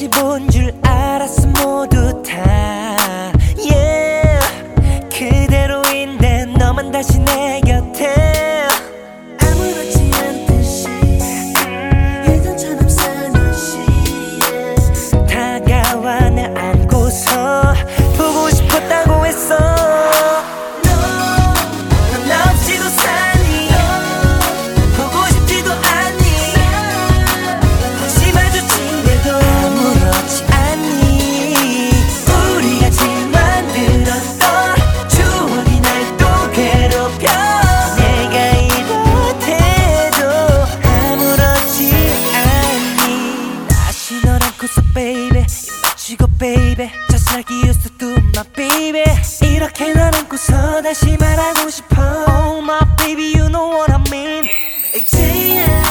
다시 본 줄 알았어 모두 다 yeah. 그대로인데 너만 다시 내 곁에 아무렇지 않듯이 예전처럼 살듯이 다가와 내 안고서 보고 싶었다고 했어. 넌 없이도 사니 보고 싶지도 않니 혹시 마주친데도 아무렇지 않니 우리 같이 만들었던 추억이 날 또 괴롭혀 내가 이렇대도 아무렇지 않니 다시 널 안고서 baby 입 맞추고 baby just like you used to do my baby 이렇게 널 안고서 다시 말하고 싶어 Oh my baby you know what I mean 이제야